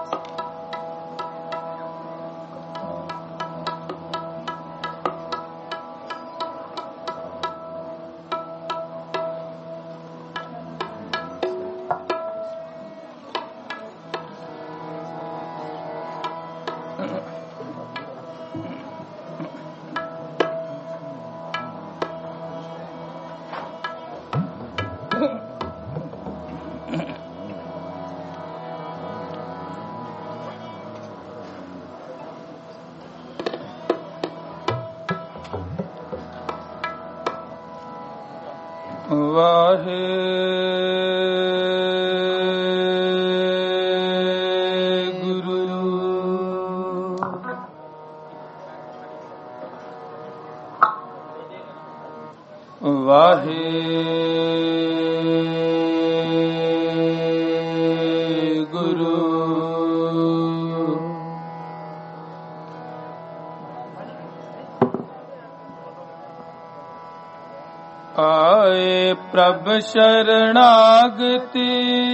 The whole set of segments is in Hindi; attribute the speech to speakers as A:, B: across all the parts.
A: ਆਏ ਪ੍ਰਭ ਸ਼ਰਣਾਗਤੀ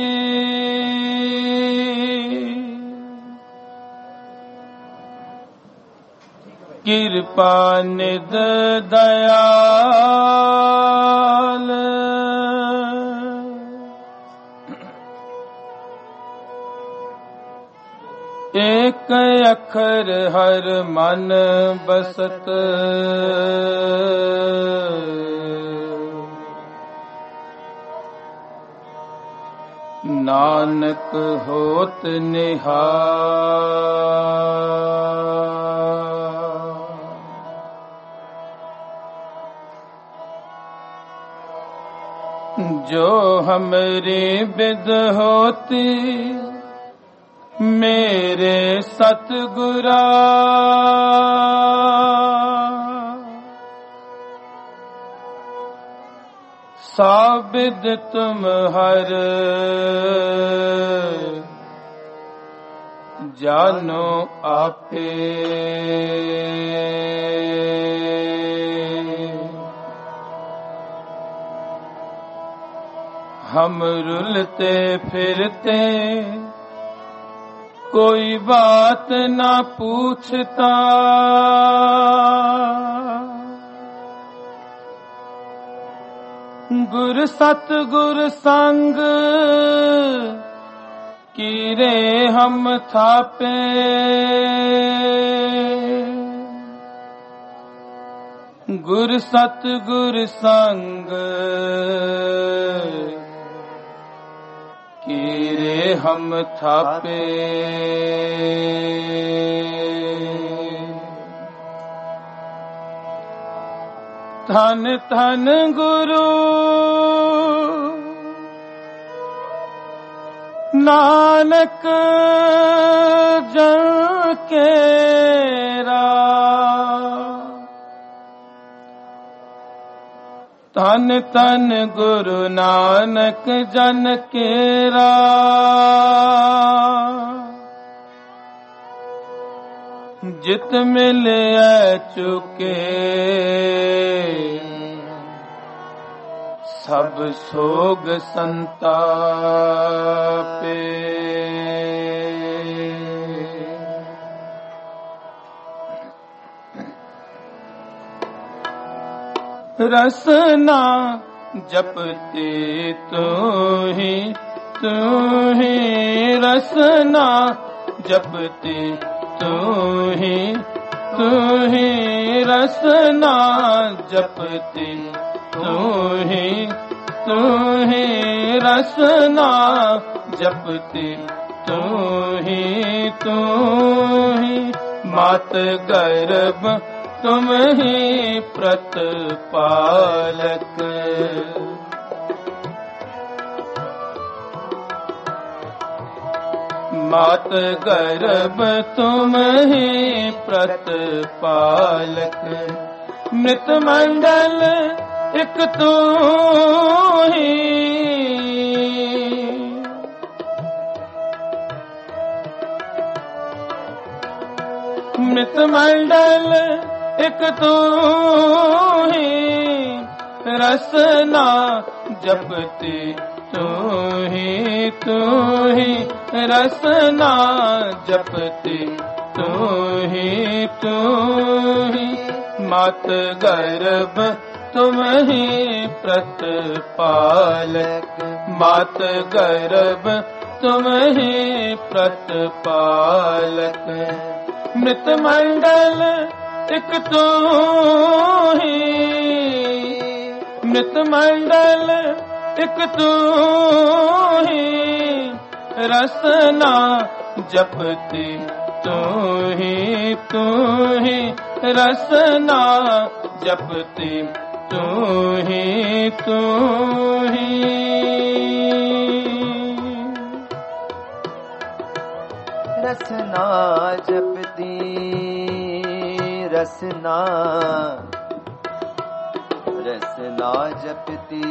A: ਕਿਰਪਾ ਨਿਧ ਦਇਆਲ ਏਕ ਅੱਖਰ ਹਰ ਮਨ ਬਸਤ ਨਾਨਕ ਹੋਤ ਨਿਹਾਲ। ਜੋ ਹਮਰੀ ਬਿਦ ਹੋਤੀ ਮੇਰੇ ਸਤਿਗੁਰਾ ਸਾਬਿਦ ਤੁਮ ਹਰ ਜਾਨੋ ਆਪੇ। ਹਮ ਰੁਲਤੇ ਫਿਰਤੇ कोई बात ना पूछता, गुर सतगुर संग कीरे हम थापे। गुर सतगुर संग कीरे हम थापे। धन धन गुरु नानक जन केरा। धन धन गुरु नानक जन केरा। जित मिले चुके सब सोग संतापे। रसना जपते तू ही रसना जपते तू ही रसना जपते तू ही रसना जपते तू ही मात गर्भ तुम ही प्रतिपालक। मात गर्भ तुम ही प्रतिपालक। मृत मंडल एक तू ही मृत मंडल एक तू ही रसना जपते तू ही रसना जपती तू ही मात गर्भ तुम ही प्रतिपालक मात गर्भ तुम ही प्रतिपालक मृत मंडल एक तू ही मृत मंडल एक तू ही रसना जपती तू ही रसना जपती तू ही
B: रसना जपती रसना जपती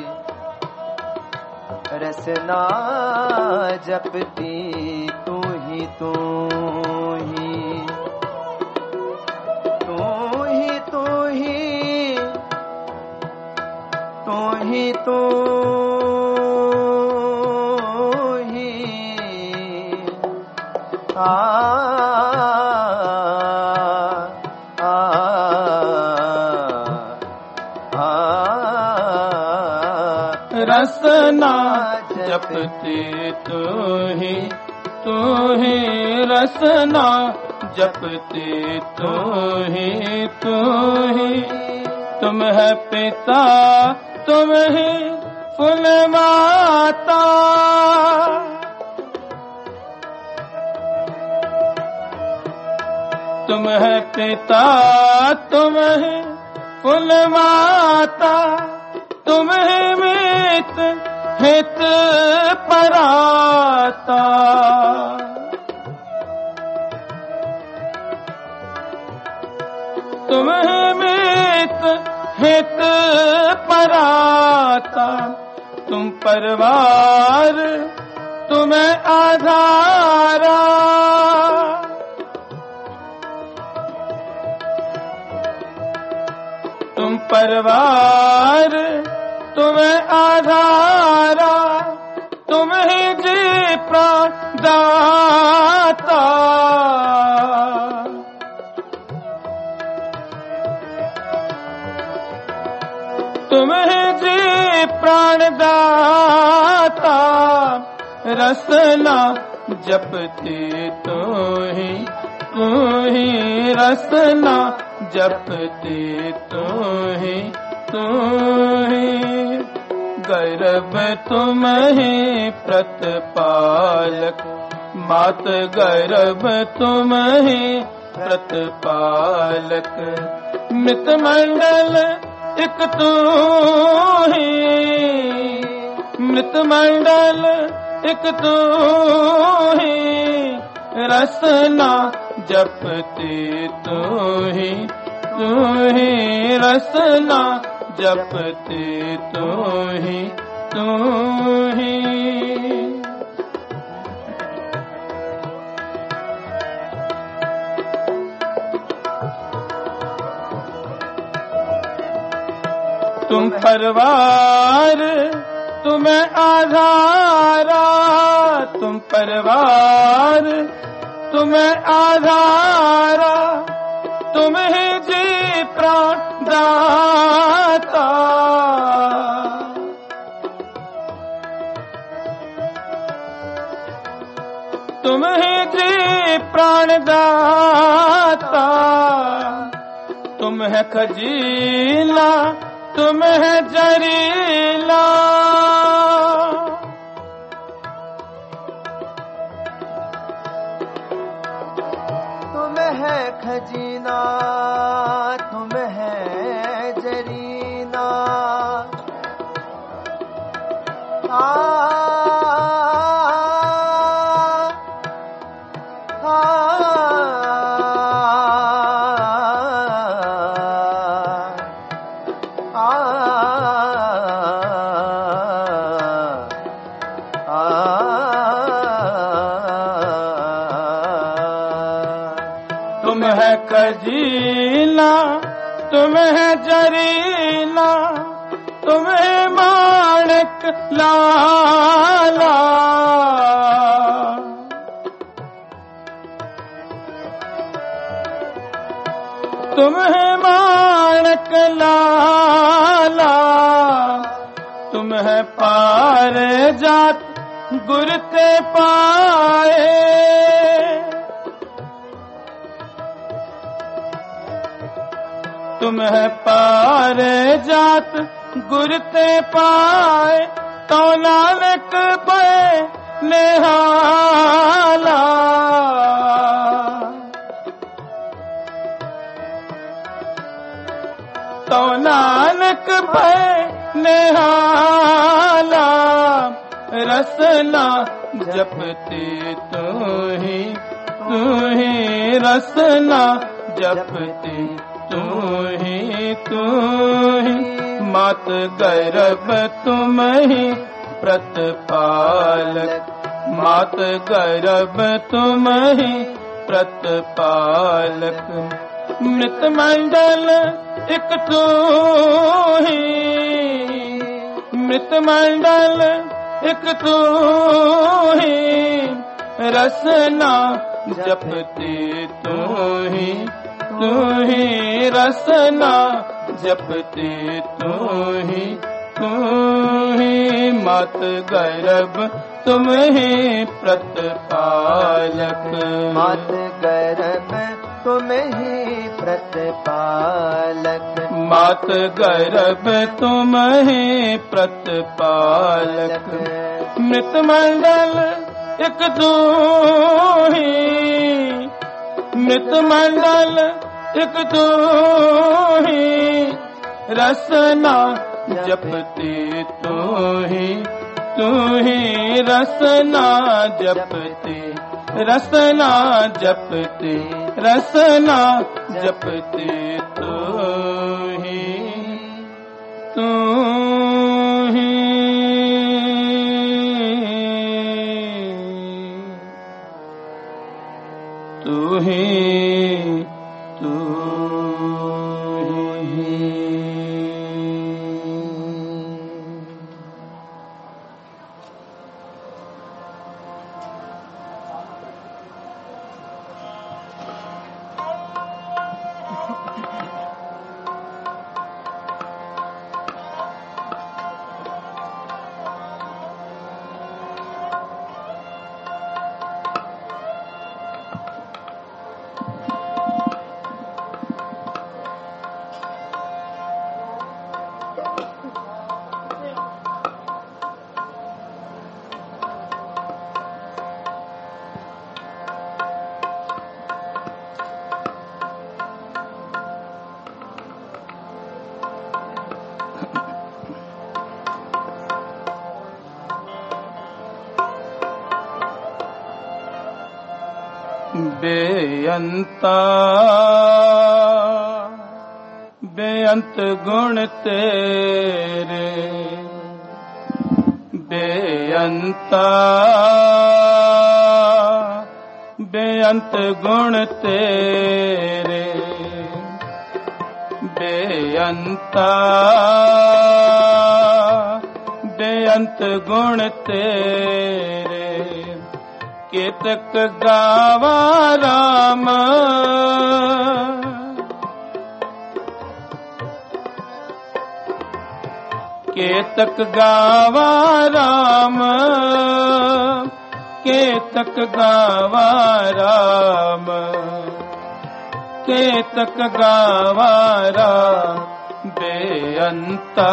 B: रसना जपती तू ही
A: रसना जपती तू ही रसना जपती तू ही तुम है पिता तुम ही फूल माता तुम है पिता तुम ही फूल माता तुम ही मित हित पराता तुम ही मित हित पराता तुम परवार तुम्हें आधारा तुम परवार तुम्हें आधारा तुम ही जी प्राण दाता तुम ही जी प्राण दाता रसना जपती तू ही रसना जपती तू ही गर्भ तुम ही प्रतिपालक मात गर्भ तुम ही प्रतिपालक मृत मंडल एक तू ही मृत मंडल एक तू ही रसना जपती तू ही रसना जपती तू ही तुम परवार तुम्हें आधारा तुम परवार तुम्हें आधारा तुम ही जी प्राण दाता तुम ही जी प्राण दाता तुम है खजीला तुम है जरीला
B: तुम है खजीना तुम है जरीना
A: तुम है खजीला तुम है जरीला तुम्हें माणक लाला, तुम्हें माणक लाला, तुम है पार जात गुर ते पाए, तुम है पार जात गुर ते पाए, तो नानक पे निहाला, तो नानक पे निहाला, रसना जपते तू ही रसना जपते तू ही, मात गर्भ तुम ही प्रतिपालक, मात गर्भ तुम ही प्रतिपालक, मृत मंडल एक तू ही, मृत मंडल एक तू ही, रसना जपते तू ही रसना जपते तू ही, मात गर्भ तुम ही प्रतिपालक,
B: मात गर्भ तुम ही प्रतिपालक,
A: मात गर्भ तुम ही प्रतिपालक, मृत मंडल एक तू ही, मृत मंडल एक तू ही, रसना जपते तू ही रसना जपते, रसना जपते, रसना जपते तू ही तू ही तू ही। बेअंता बेअंत गुण तेरे, बेअंता बेअंत गुण तेरे, बेअंता बेअंत गुण तेरे, केतक गावा राम, केतक गावा राम, केतक गावा राम, केतक गावा राम, बेअंता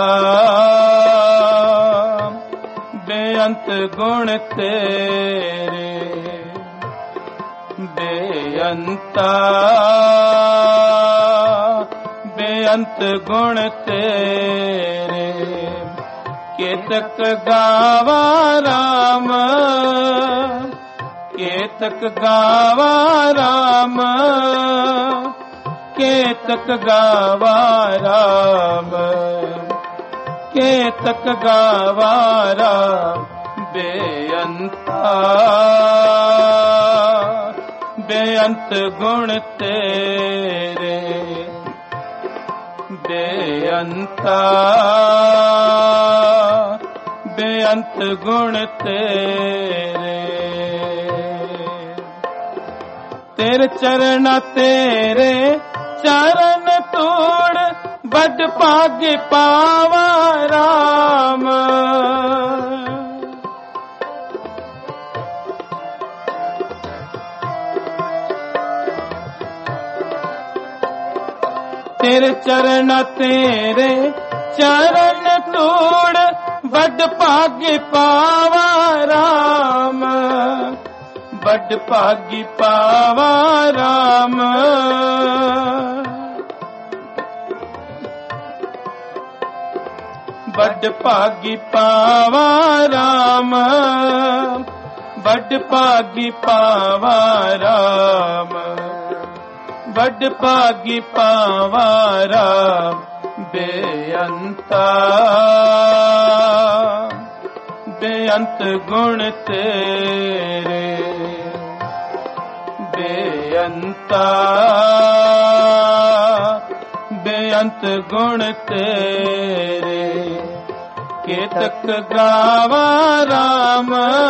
A: बेअंत गुण तेरे, बेअंता बेअंत गुण तेरे, केतक गावा राम, केतक गावा राम, केतक गावा राम, केतक गावा राम, बेअंता बेअंत गुण तेरे, बेअंता बेअंत गुण तेरे, तेरे चरण तेरे चरण तोड़ बड़ भाग्य पावा राम। तेरे चरण तेरे चरण तोड़ बड़ भाग्य पावा राम, बड़ भाग्य पावा राम। बड़ भाग्य पावा राम, बड़ भाग्य पावा राम, बड़ भाग्य पावा राम। बेअंता बेअंत गुण तेरे, बेअंता बेअंत गुण तेरे। केतक गावा राम,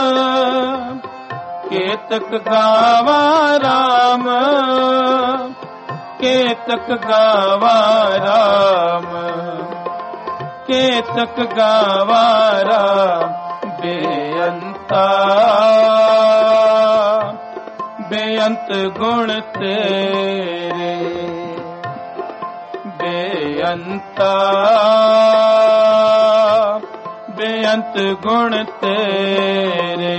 A: केतक गावा राम, केतक गावा राम, केतक गावा राम। बेअंता बेअंत गुण तेरे, बेअंता बेअंत गुण तेरे।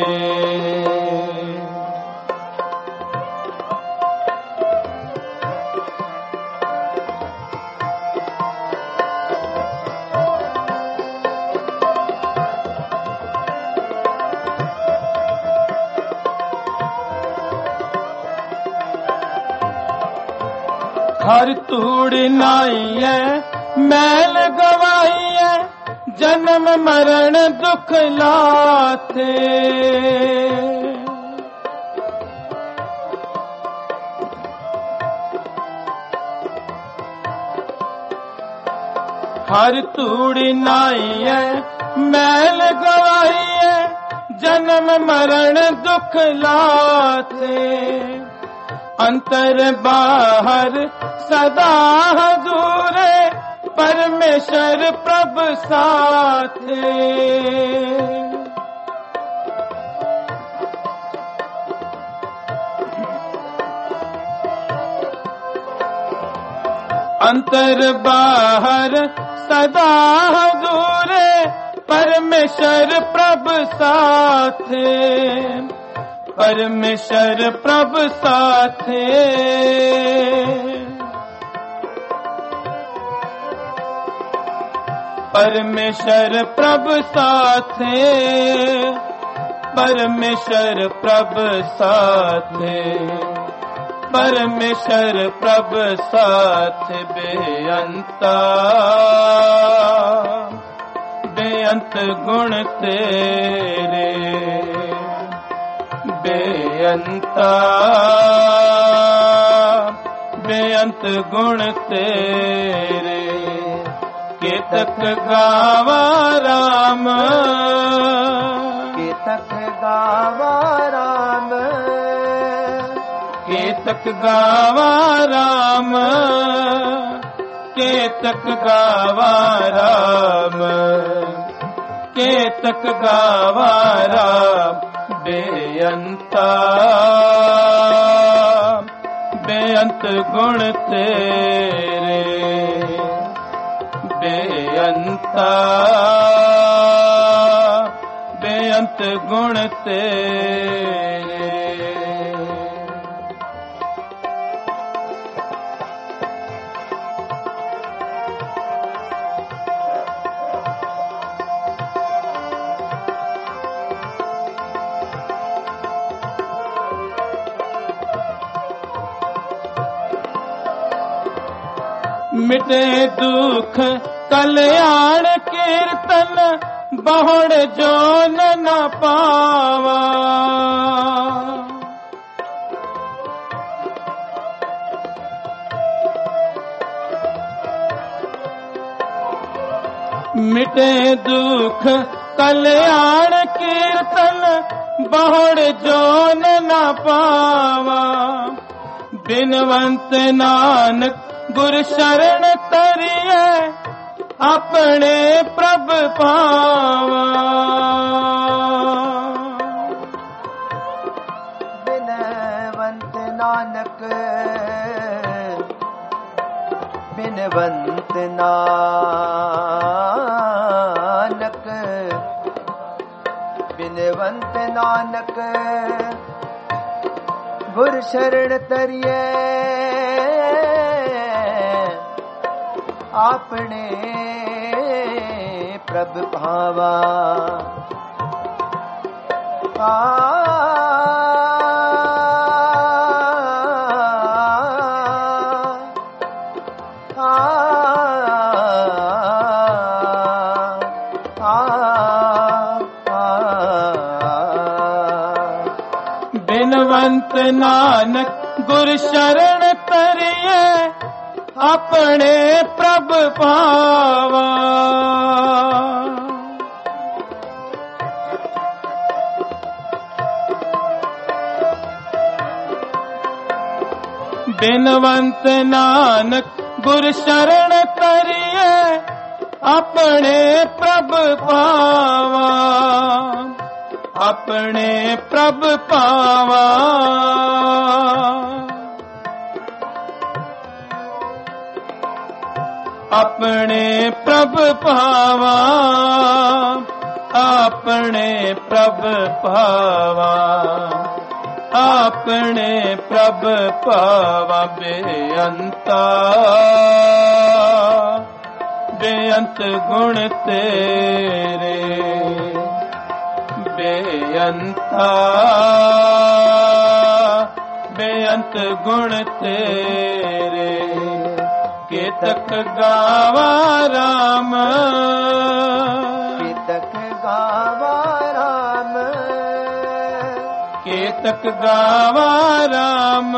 A: हर तूड़ नाई है मैल गवाई है, जन्म मरण दुख लाथे। हर तूड़ नाई है मैल गवाई है, जन्म मरण दुख लाथे। अंतर बाहर सदा हजूर परमेश्वर प्रभु साथे। अंतर बाहर सदा हजूर परमेश्वर प्रभु साथे, परमेश्वर प्रभु साथे। परमेश्वर प्रभु साथे, परमेश्वर प्रभु साथे, परमेश्वर प्रभु साथे। बेअंता बेअंत गुण तेरे, बेअंता बेअंत गुण तेरे। केतक गावा राम,
B: केतक गावा राम,
A: केतक गावा राम, केतक गावा राम, केतक गावा राम। बेअंता बेअंत गुण तेरे, बेअंता बेअंत गुण तेरे। मिटे दुख कल्याण कीर्तन, बहुड़ जो न पावा। मिटे दुख कल्याण कीर्तन बहुड़ जोन न पावा बिनवंत नानक गुर शरण तरिए अपने प्रभ पावा
B: बिनवंत नानक बिनवंत नानक बिनवंत नानक गुर शरण तरिए अपने प्रभ भावा
A: बिनवंत नानक गुर शरण तरिए अपने प्रभ पावा बिनवंत नानक गुर शरण तरिए अपने प्रभ पावा अपने प्रभ पावा अपने प्रभ पावा अपने प्रभ पावा अपने प्रभ पावा बेअंता बेअंत गुण तेरे बेअंता बेअंत गुण तेरे केतक गावा राम
B: केतक गावा राम
A: केतक गावा राम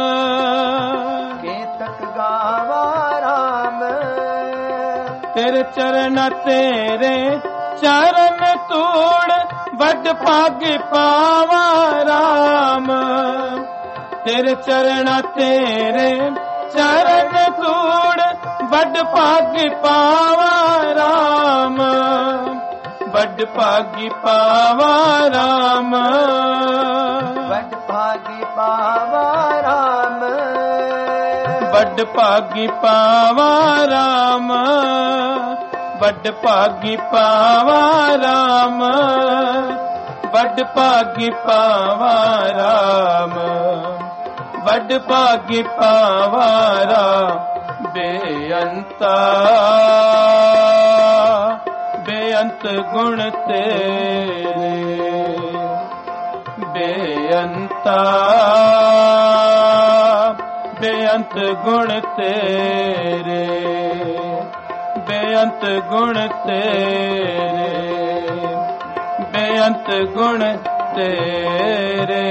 B: केतक गावा राम
A: तेरे चरण तेरे चरण तूड़ बड़ भाग पावा राम तेरे चरण तेरे चरण तूड़ बड़ भाग पावा राम बड़ भागी पावा राम
B: बड़ भागी पावा राम
A: बड़ भागी पावा राम बड़ भागी पावा राम बड़ भागी पावा राम बड़ भागी पावा राम बेअंता बेअंत गुण तेरे बेअंता बेअंत गुण तेरे बेअंत गुण तेरे बेअंत गुण तेरे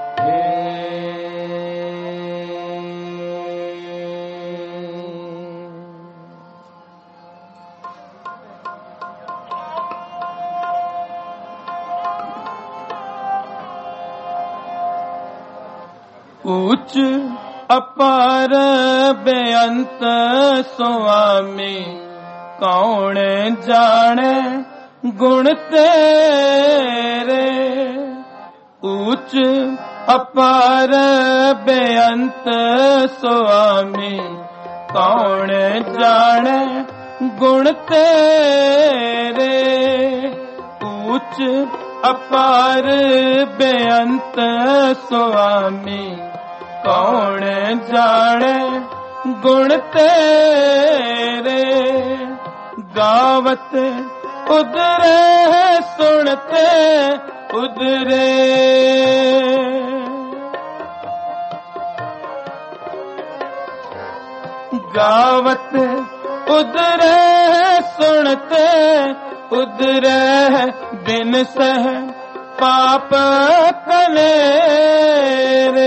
A: ऊच अपार बेअंत स्वामी कौन जाने गुण तेरे ऊच अपार बेअंत स्वामी कौन जाने गुण तेरे ऊच अपार बेअंत स्वामी कौन जाने गुण तेरे गावत उदरे सुनते उदरे गावत उदरे सुनते उदरे बिन सह पाप कले रे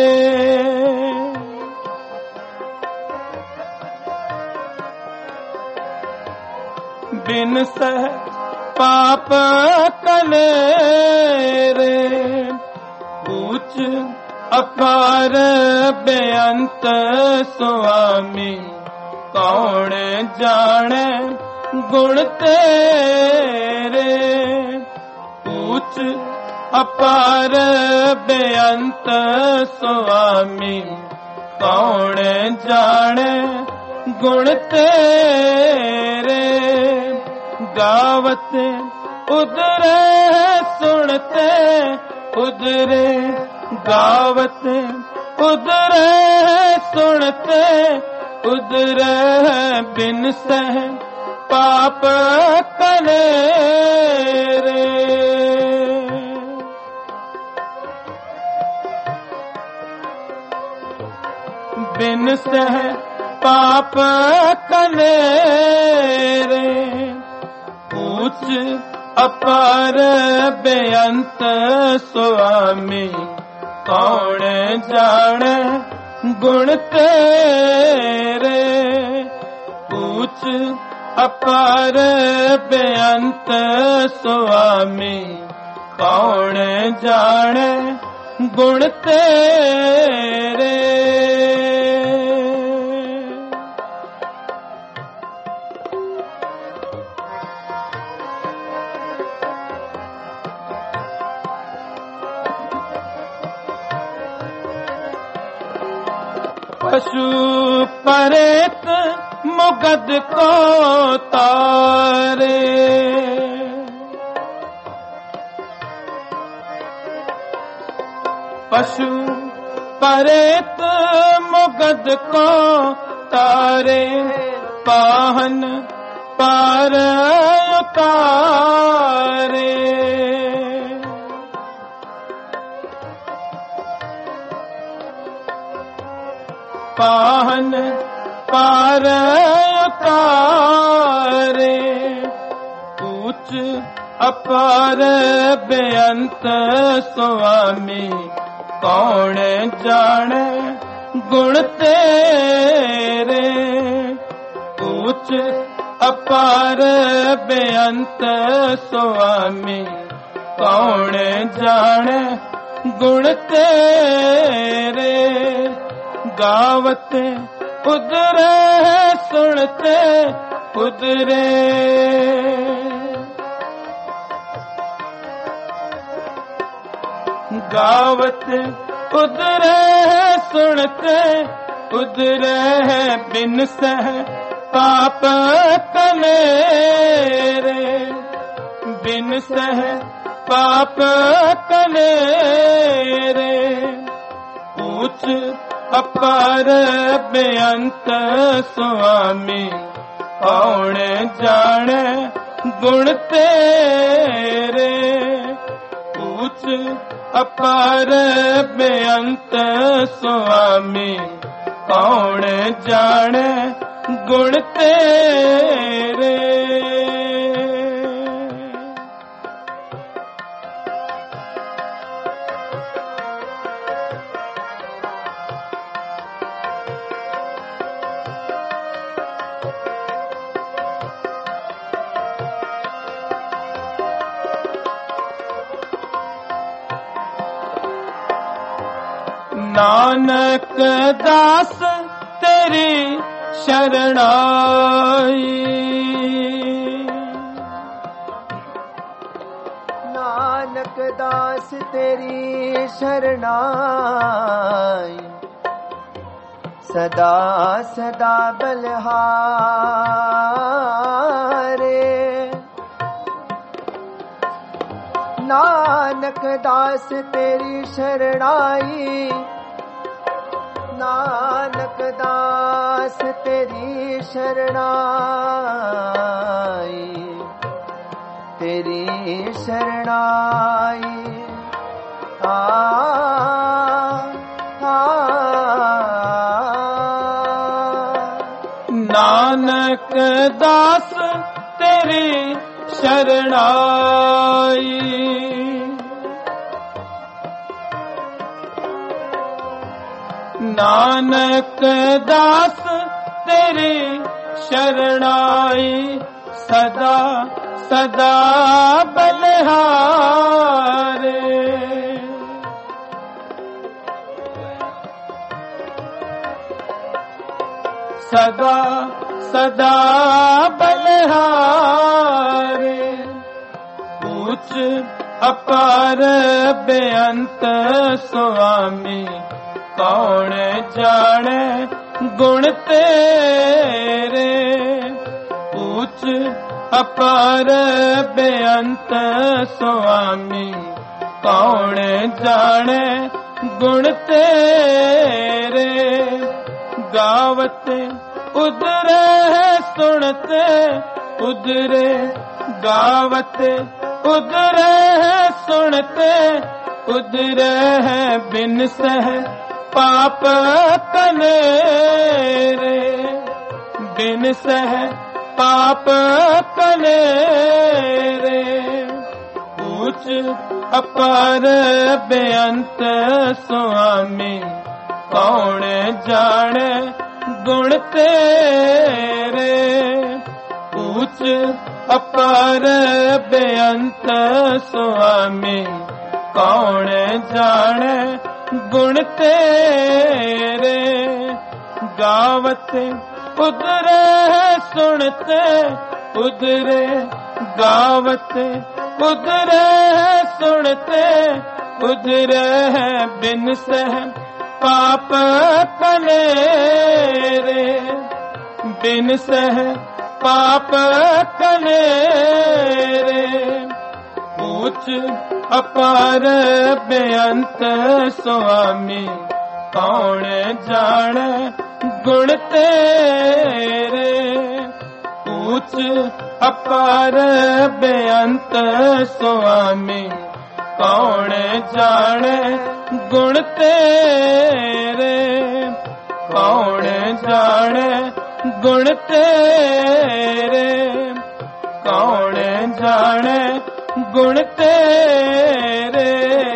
A: बिन बिन सह पाप कनेरे। ऊंच अपार बेअंत स्वामी कौन जाने गुण तेरे। ऊंच अपार बेअंत स्वामी कौन जाने गुण तेरे। गावत उदरे सुनते उदरे, गावत उदरे सुनते उदरे, बिन सह पाप कनेरे। बिन सह पाप कनेरे। ऊंच अपार बेअंत स्वामी कौन जाने गुण तेरे। ऊंच अपार बेअंत स्वामी कौन जाने गुण तेरे। पशु परेत मुगद को तारे। पशु परेत मुगद को तारे, पाहन पार उतारे। पाहन पार उतारे। ऊंच अपार बेअंत स्वामी कौन जाने गुण तेरे। ऊंच अपार बेअंत स्वामी कौन जाने गुण तेरे। गावत उदरे सुनते उदरे, गावत उदरे सुनते उदरे, बिन सह पाप कनेरे। बिन सह पाप कनेरे। ऊंच अपार बेअंत स्वामी कौन जाने गुण तेरे। ऊंच अपार बेअंत स्वामी कौन जाने गुण तेरे। नानक दास तेरी शरणाई।
B: नानक दास तेरी शरणाई, सदा सदा बलहारे। नानक दास तेरी शरणाई, नानक दास तेरी शरणाई, तेरी शरणाई।
A: नानक दास तेरी शरणाई, नानक दास तेरी शरणाई। सदा सदा बलिहारे। सदा सदा बलिहारे, ऊंच अपार बेअंत स्वामी, कौन जाने गुण तेरे। ऊंच अपार बेअंत स्वामी, कौन जाने गुण तेरे। गावते उदरे सुनते उदरे, गावते उदरे सुनते उदरे बिन सह पाप कनेरे। बिन सह पाप कनेरे, ऊंच अपार बेअंत स्वामी, कौन जाने गुण तेरे। ऊंच अपार बेअंत स्वामी, कौन जाने गुण तेरे। गावते उदरे सुनते उदरे, गावते उदरे सुनते उदरे बिन सह पाप कनेरे। बिन सह पाप कनेरे, ऊंच अपार बेअंत स्वामी, कौन जाने गुण तेरे। ऊंच अपार बेअंत स्वामी, कौन जाने गुण तेरे। कौन जाने गुण तेरे, कौन जाने गुण तेरे।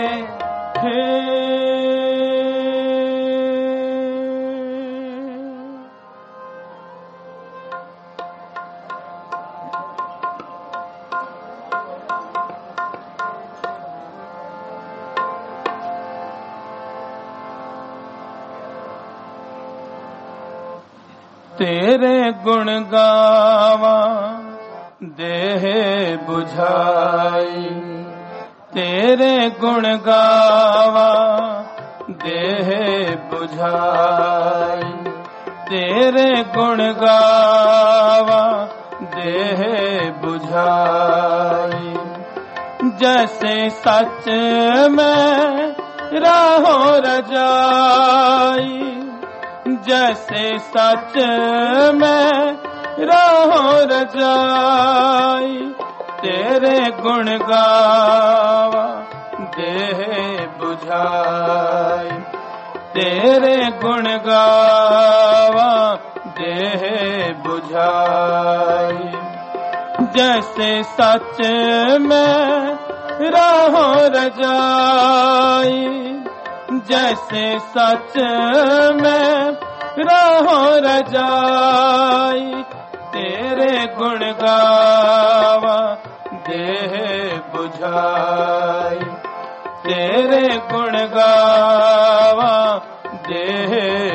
A: तेरे गुण गावा देह बुझाई। तेरे गुण गावा देह बुझाई। तेरे गुण गावा देह बुझाई। जैसे सच में राहो रजाई, जैसे सच में राहो रजाई। तेरे गुण गावा देह बुझाई। तेरे गुण गावा देह बुझाई। जैसे सच में राहो रजाई, जैसे सच में राहो रजाई। तेरे गुण गावा देह बुझाई। तेरे गुण गावा देह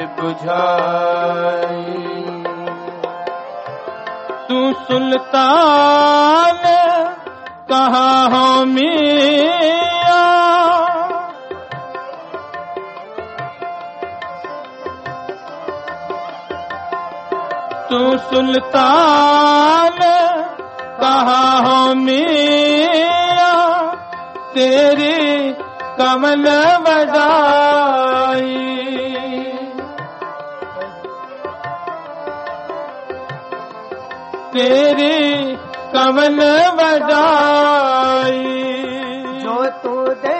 A: बुझाई। तू सुल्तान कहाँ हो मियां, तू सुल्तान कहाँ हो मियां। तेरी कमल बजाई। तेरी कमल बजाई।
B: जो तू दे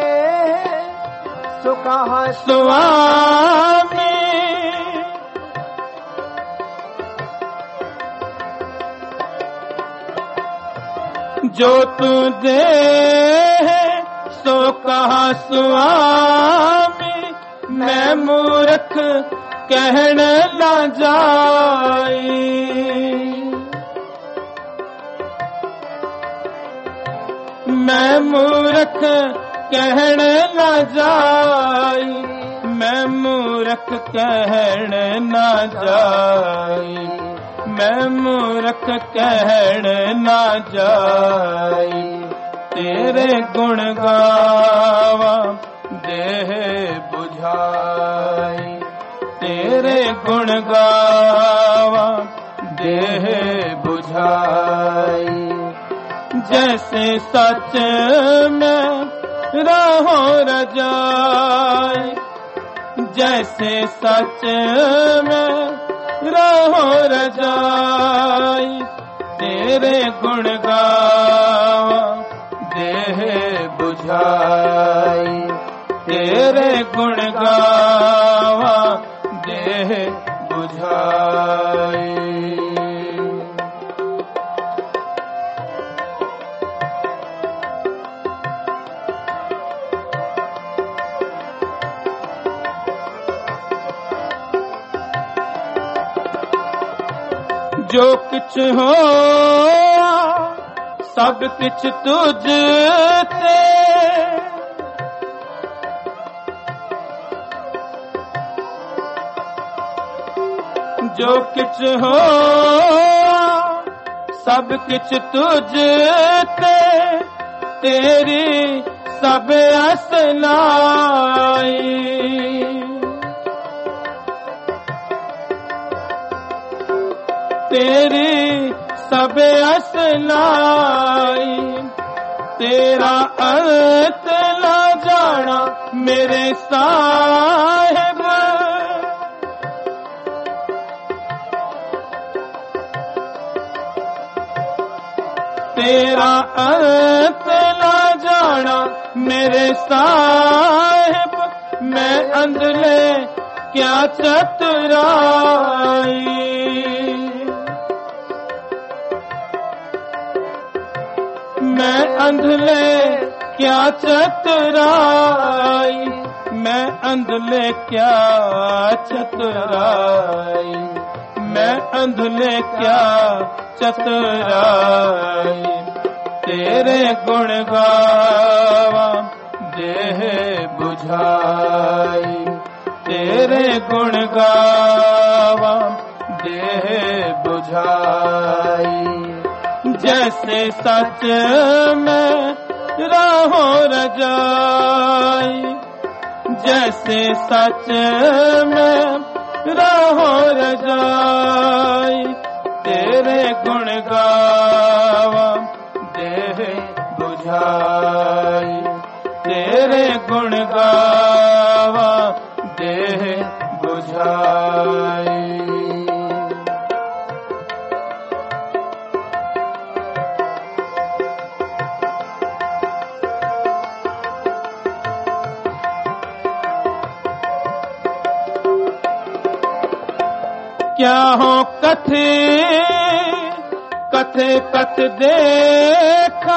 B: सो कहाँ
A: स्वामी, जो तू दे सो कहा स्वामी। मैं मूर्ख कहने ला जाई। मैं मूर्ख कहण न जाई, मैं मूर्ख कहण न जाई, मैं मूर्ख कहण न जाई। तेरे गुण गावा देह बुझाई, तेरे गुण गावा देह बुझाई। जैसे सच में रहो रजाई, जैसे सच में रहो रजाई। तेरे गुण गावा देह बुझाई, तेरे गुण गावा देह बुझाई। जो कुछ हो सब कुछ तुझते, जो कुछ हो सब कुछ तुझते। तेरी सब असनाई, तेरी सब असनाई। तेरा अर्थ ला जाना मेरे साहिब, तेरा अर्थ ला जाना मेरे साहिब। मैं अंधले क्या चतुराई, मैं अंधले क्या चतुराई, मैं अंधले क्या चतुराई, मैं अंधले क्या चतुराई। तेरे गुण गावा देह बुझाई, तेरे गुण गावा देह बुझाई। जैसे सच में रहो रजाई, जैसे सच में रहो रजाई। तेरे गुण गावा देह बुझाई, तेरे गुण गावा देह बुझाई। क्या हो कथे कथे कथ देखा,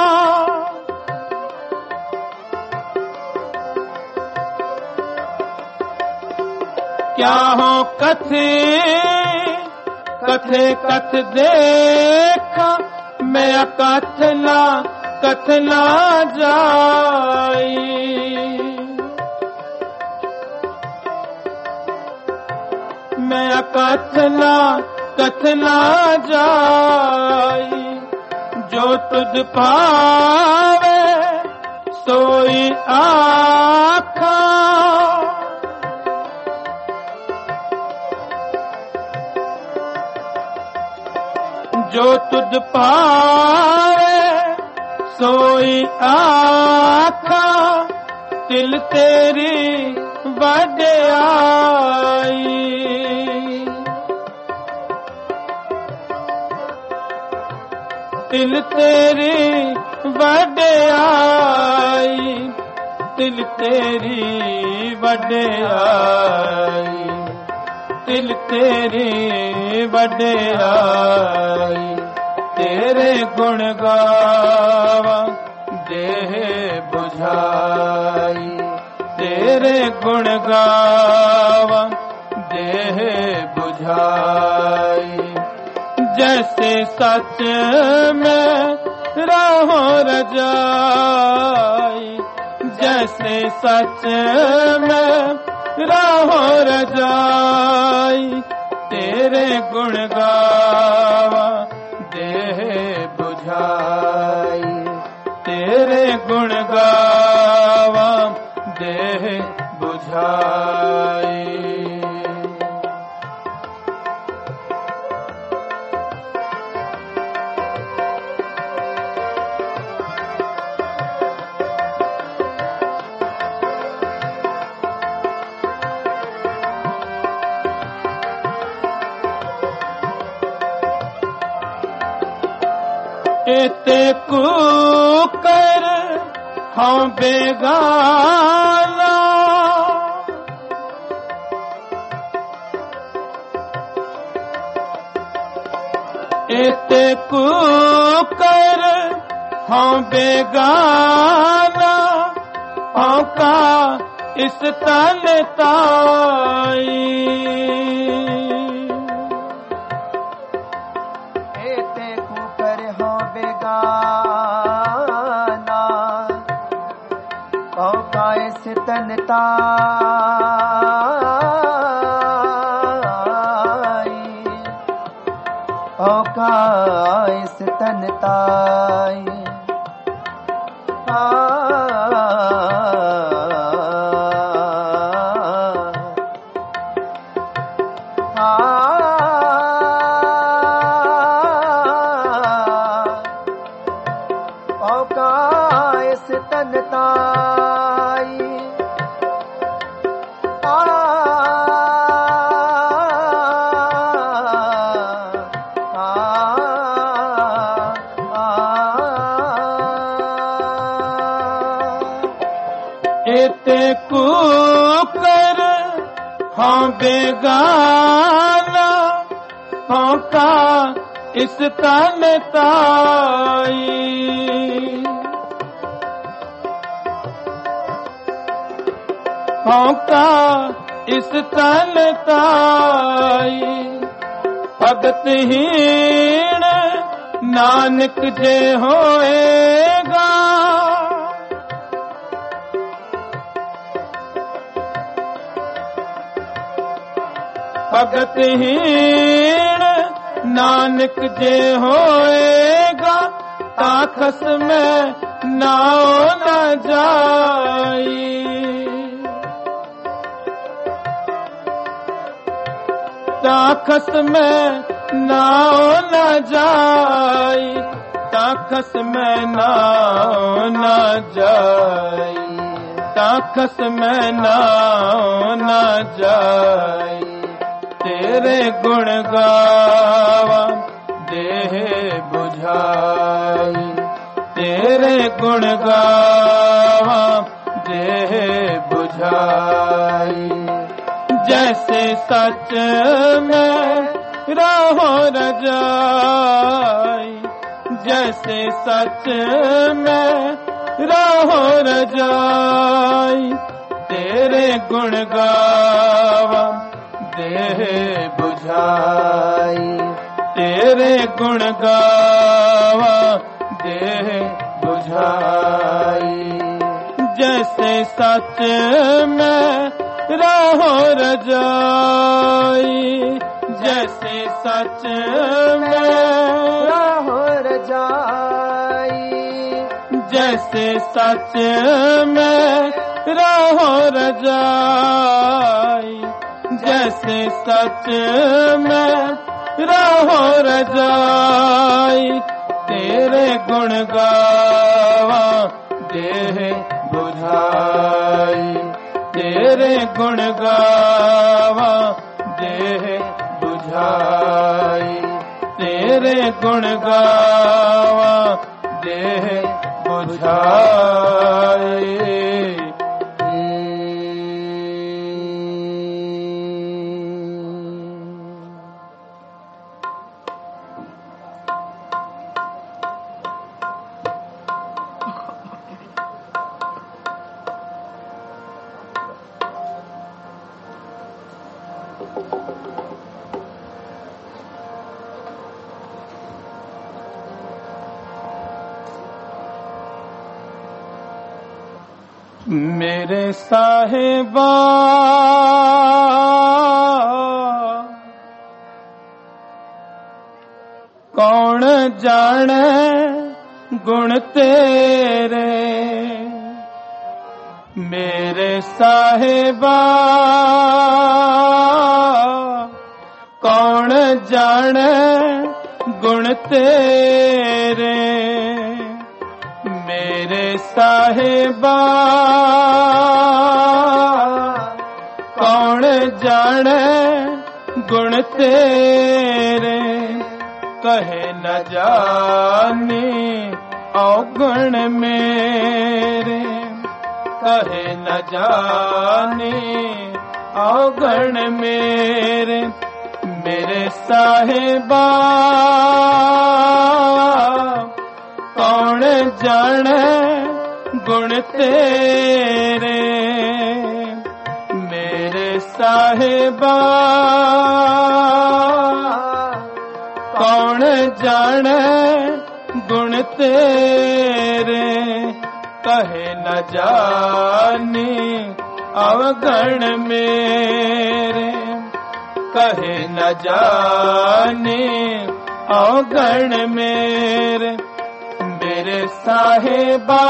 A: क्या हो कथे कथे कथ देखा। मैं कथना कथना जाई, मैं कथना कथना जाई। जो तुझ पावे सोई आखा, जो तुझ पावे सोई आखा। तिल तेरी वड्याई, तिल तेरी वड्याई, तिल तेरी वड्याई, तिल तेरी वड्याई। तेरे गुण गावा देह बुझाई, तेरे गुण गावा देह बुझाई। जैसे सच में रहो रजाई, जैसे सच में रहो रजाई, तेरे गुण गावा देह बुझाई, तेरे गुण गावा देह बुझाई। एते कुकर हम बेगाना, एते कुकर हम बेगाना, औका इस तन ताई,
B: तन ताई, औका इस तन ताई, औका इस तन ताई,
A: एते कुकर हम बेगाना, औका इस तन ताई, औका इस तन ताई, भगतहीन नानक जे होएगा, भगतहीन नानक जे होएगा, ताखस में नाव न जाई, ताखस में नाव न जाई, ताखस में नाव न जाई, ताखस में नाव न जाई, तेरे गुण गावा देह बुझाई, तेरे गुण गावा देह बुझाई, जैसे सच में रहो रजाई, जैसे सच में रहो रजाई, तेरे गुण गावा देह बुझाई, तेरे गुण गावा देह बुझाई, जैसे सच में रहो रजाई, जैसे सच में
B: रहो रजाई,
A: जैसे सच में रहो रजाई, जैसे सच में रहो रजाई, तेरे गुण गावा देह बुझाई, तेरे गुण गावा देह बुझाई, तेरे गुण गावा देह बुझाई। मेरे साहिबा कौन जाने गुण तेरे, मेरे साहिबा कौन जाने गुण तेरे, मेरे साहिबा कौन जाने गुण तेरे, कहे न जानी अवगुण मेरे, कहे न जानी अवगुण मेरे, मेरे साहिबा कौन जाने गुण तेरे, मेरे साहिबा कौन जाने गुण तेरे, कहे न जानी अवगुण मेरे, कहे न जानी अवगुण मेरे, मेरे साहिबा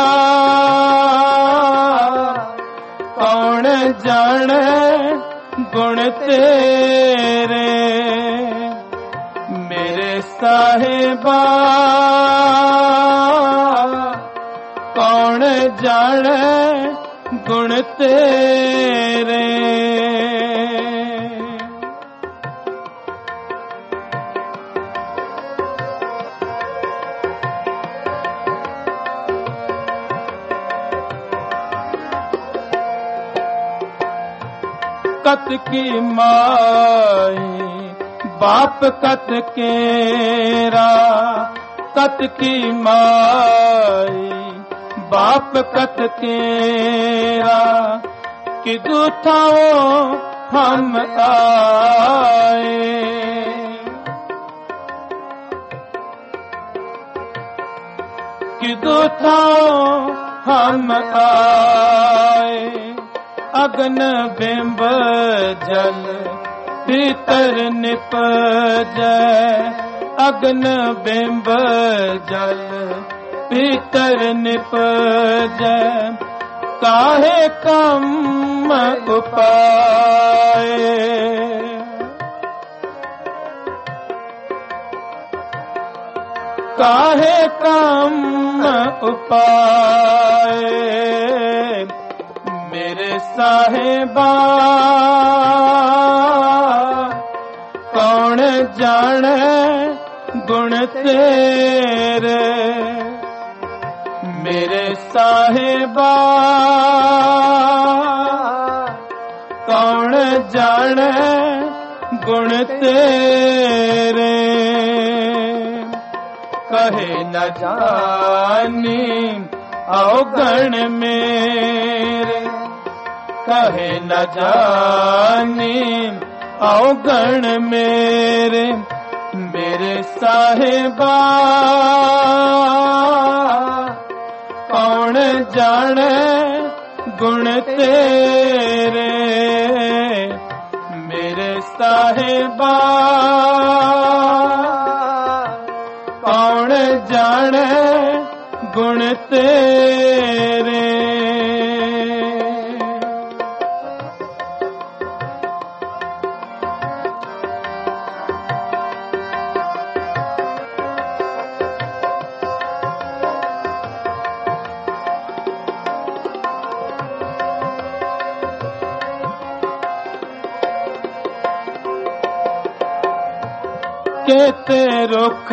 A: कौन जाने गुण तेरे, मेरे साहिबा कौन जाने गुण तेरे। कत की माई बाप कत केरा, कत की माई बाप कत केरा, किदू थाओ हम आए, किदू थाओ हम आए, अग्न बिंब जल भीतर निपजै, अग्न बिंब जल भीतर निपजै, काहे कम उपाय, काहे कम उपाय, मेरे साहिबा कौन जाने गुण तेरे, मेरे साहिबा कौन जाने गुण तेरे, कहे न जानी अवगुण मेरे, कहे न जानी अवगुण मेरे, मेरे साहिबा कौन जाने गुण तेरे, मेरे साहिबा कौन जाने गुण तेरे। केते रुख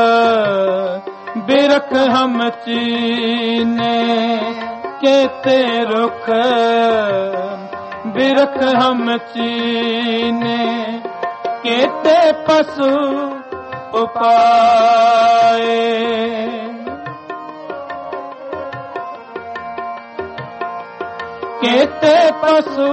A: बिरख हम चीने, केते रुख बिरख हम चीने, केते पशु उपाए, केते पशु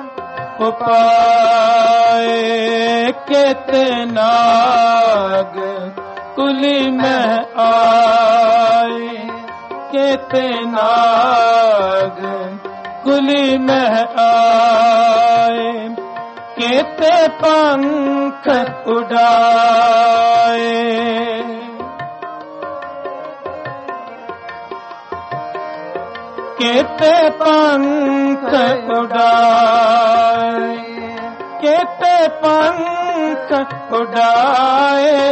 A: उपाए, केते नाग कुली में आए, केते नाग कुली में आए केते पंख उड़ाए केते पंख उड़ाए केते पंख उड़ाए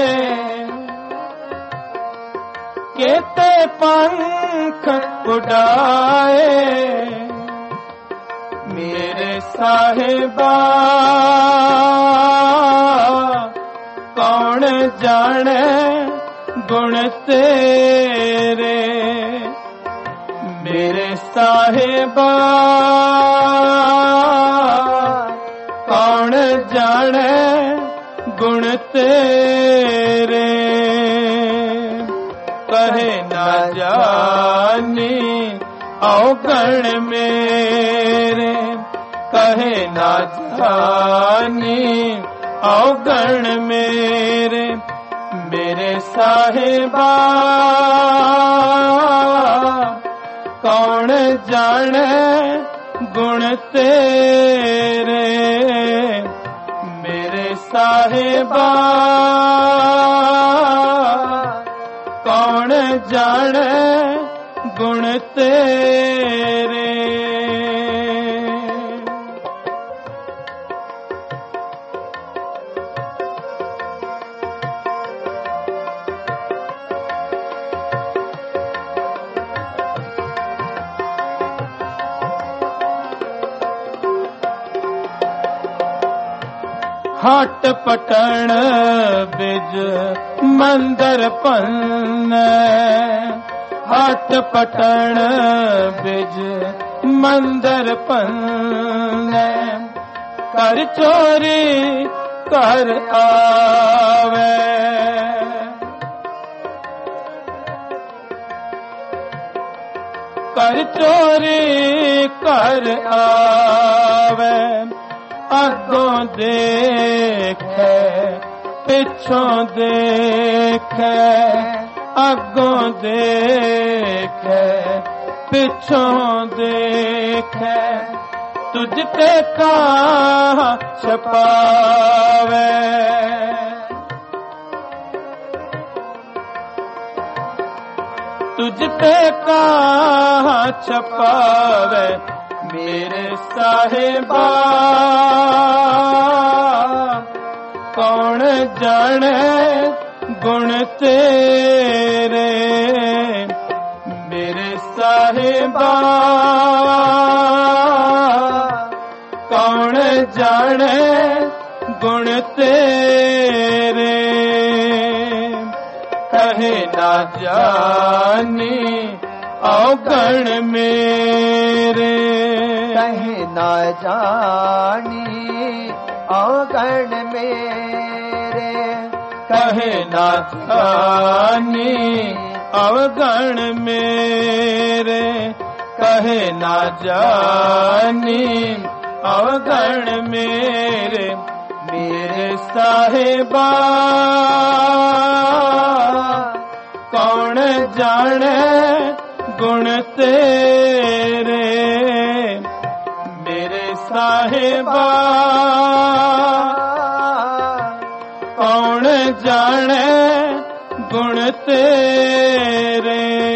A: केते पंख उड़ाए मेरे साहिबा कौन जाने गुण तेरे मेरे साहिबा कौन जाने गुण तेरे कहे ना जानी अवगण मेरे कहे ना जानी अवगण मेरे मेरे साहिबा कौन जाने गुण तेरे मेरे साहिबा कौन जाने गुण तेरे हट पटण बिज मंदर पन हट पटण बिज मंदर पन कर चोरी कर आवे कर चोरी कर आवे अगों देखे पिछों देखे अगों देखे पिछों देखे तुझ पे कहाँ छपावे तुझ पे कहाँ छपावे मेरे साहिबा कौन जाने गुण तेरे मेरे साहिबा कौन जाने गुण तेरे कहे ना जानी अवगण मेरे
B: कहे ना जानी अवगण मेरे
A: कहे ना जानी अवगण मेरे कहे ना जानी अवगण मेरे मेरे साहिबा कौन जाने गुण तेरे मेरे साहिबा कौन जाने गुण तेरे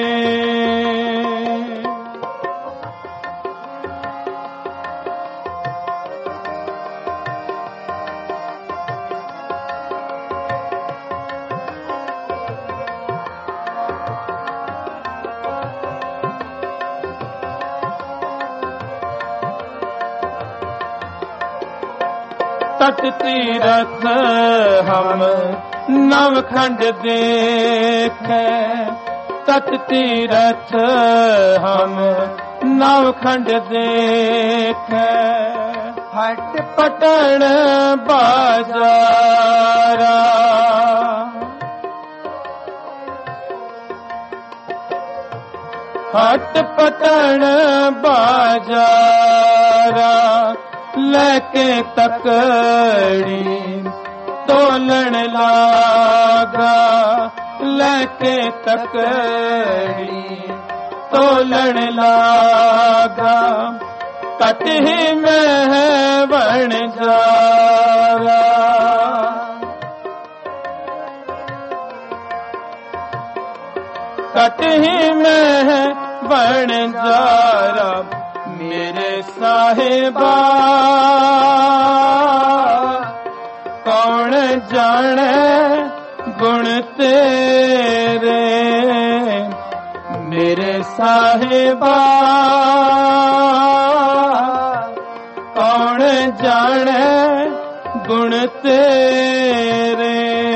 A: तट तीरथ हम नवखंड देखे तट तीरथ हम नवखंड देखे
B: हट
A: पटन बाजारा हट पटन बाजारा लेके तकड़ी तोलन लागा लेके तकड़ी तोलन लागा कटहि में बन जारा, कटहि में बन जारा मेरे साहिबा, कौन जाने गुण तेरे मेरे साहिबा, कौन जाने गुण तेरे,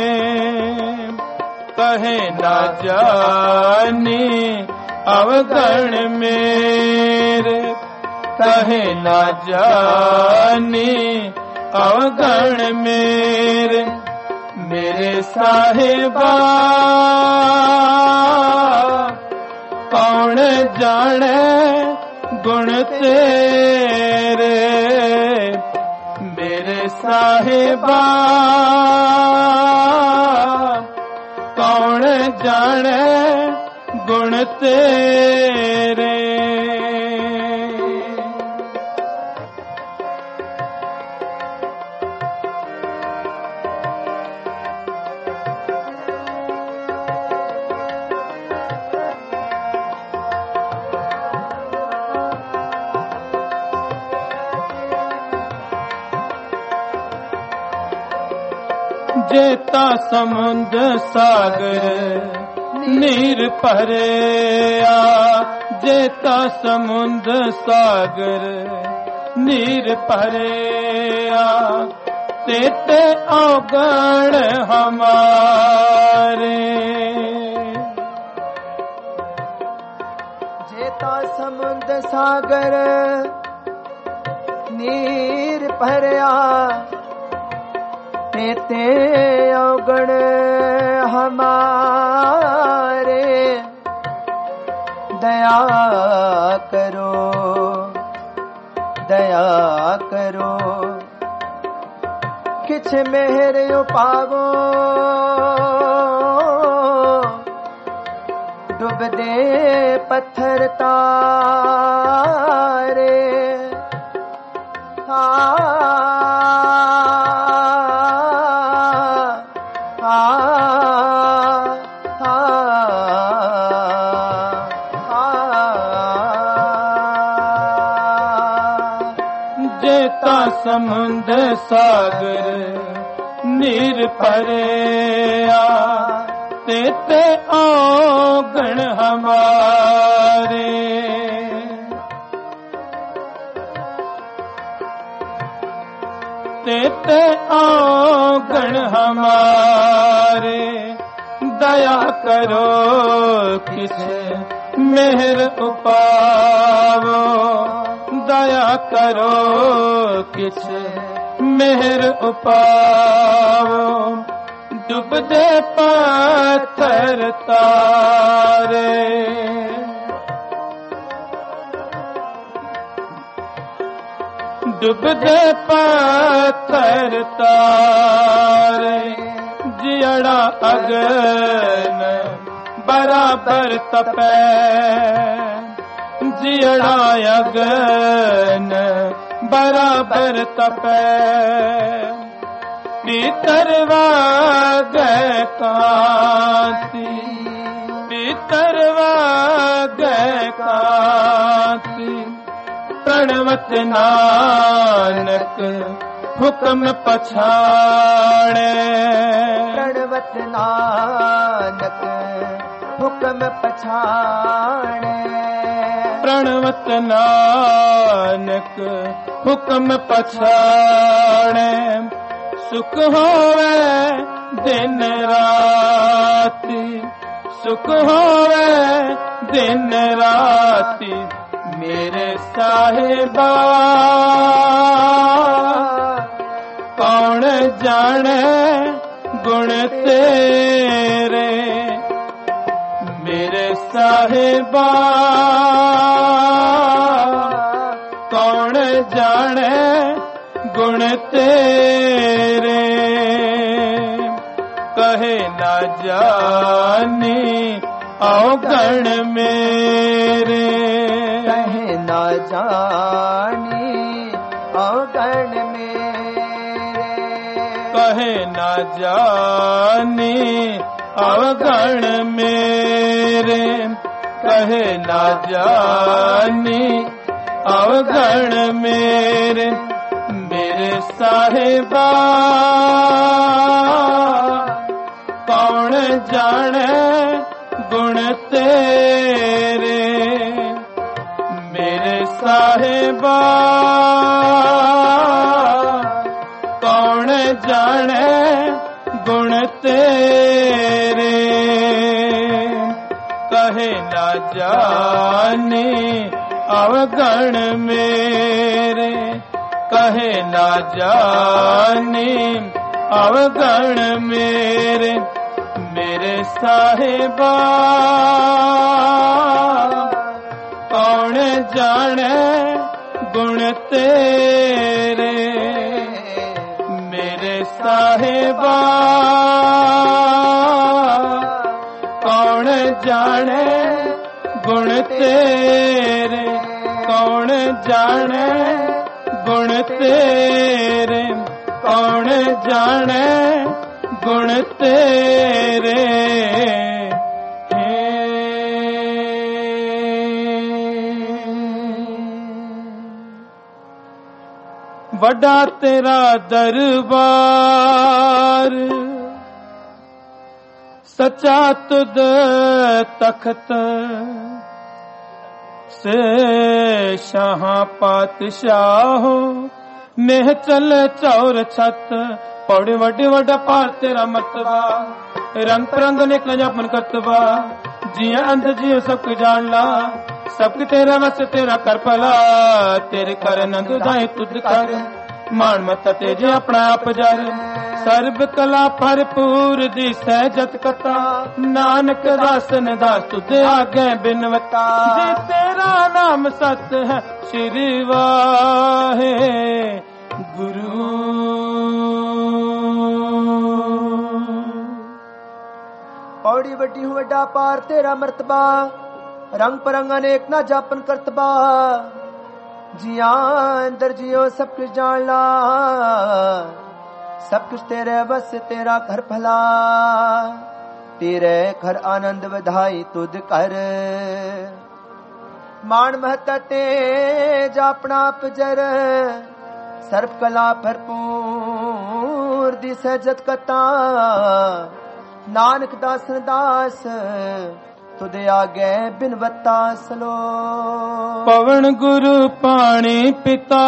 A: कहे ना जानी अवगण मेरे, कहे ना जानी अवगण मेरे, मेरे साहिबा, कौन जाने गुण तेरे मेरे साहिबा, कौन जाने गुण तेरे। जेता समुद्र सागर नीर भरिया, जेता समुद्र सागर नीर भरिया, तेते अवगण हमारे,
B: जेता समुद्र सागर नीर भरिया, तेते अवगण हमारे, दया करो दया करो, किछ मेहर उपावो, डूब दे पत्थर तारे,
A: जेता समुद्र सागर नीर भरिया, तेते अवगण हमारे, तेते अवगण हमारे, दया करो किछ मेहर उपावो, दया करो किछ मेहर उपावो, डूब दे पत्थर तारे, डूब दे पत्थर तारे, जियड़ा अगन बराबर तपै, जियड़ा अगन बराबर तपै, भीतर वागै कांति, भीतर वागै कांति, प्रणवत नानक हुक्म पछाणे,
B: प्रणवत नानक हुक्म पछाणे,
A: प्रणवत नानक हुक्म पछाणे, सुख होवे दिन राति, सुख होवे दिन राति, मेरे साहिबा, कौन जाने गुण तेरे मेरे साहिबा, कौन जाने गुण तेरे, कहे ना जानी अवगण मेरे,
B: कहे ना जानी
A: कहे ना जानी अवगण मेरे, कहे ना जानी अवगण मेरे, मेरे साहिबा कौन जाने गुण तेरे, मेरे साहिबा कौन जाने गुण तेरे, कहे ना जानी अवगण मेरे, कहे ना जानी अवगण मेरे, मेरे साहिबा कौन जाने गुण तेरे, मेरे साहिबा कौन जाने गुण तेरे, कौन जाने गुण तेरे, कौन जाने गुण तेरे। वड्डा तेरा दरबार, सच्चा तुद तख्त से शाह पातशाह, मेह चल चौर छत, पौड़े वड्डे वड्डा पार तेरा मर्तबा, रंग परंग ने कजापन करतबा, जिया अंध जियो सबक जान ला, सबक तेरा वस तेरा कर भला, तेरे कर नंद दाए तुझ कर, मान मत तेजे अपना आप जर, सर्ब कला भरपूर दी सहजत कथा, नानक दासन दास तुझे आगे बिनवता, जे तेरा नाम सत है श्री वाहे गुरु।
B: पौड़ी वड्डी हूँ वड्डा पार तेरा मर्तबा, रंग परंग अनेक ना जापन करतबा, जिया अंदर जियो सब कुछ जान ला, सब कुछ तेरे बस तेरा घर भला, तेरे घर आनंद बधाई तुद कर, मान महता तेज अपना पजर, सर्व कला भरपूर दी सहजत कथा, नानक दासन दास तुदे आगे बिनवता सलो।
A: पवन गुरु पाणी पिता,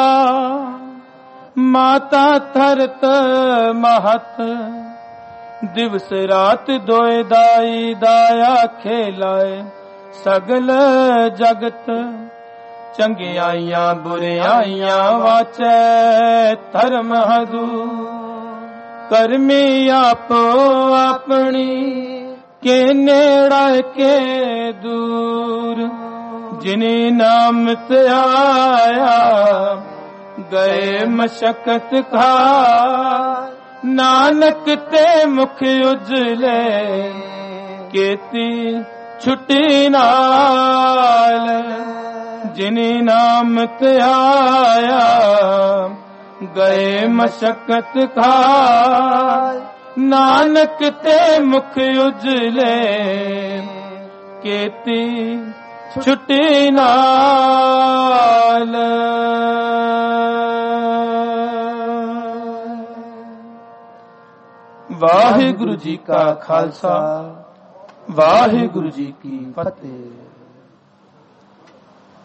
A: माता धरत महत, दिवस रात दोए दाई दाया खेलाए, सगल जगत चंगियाइयां बुरियाइयां वाचै धर्म हदू, करमी आपो अपनी के नेड़ा के दूर, जिनी नाम ते आया गए मशक्कत खा, नानक ते मुख उजले केती छुट्टी नाल, जिनी नाम ते आया गए मशक्कत खा, नानक ते मुख उजले केती छुट्टी नाल। वाहिगुरु जी का खालसा, वाहिगुरु जी की फतेह।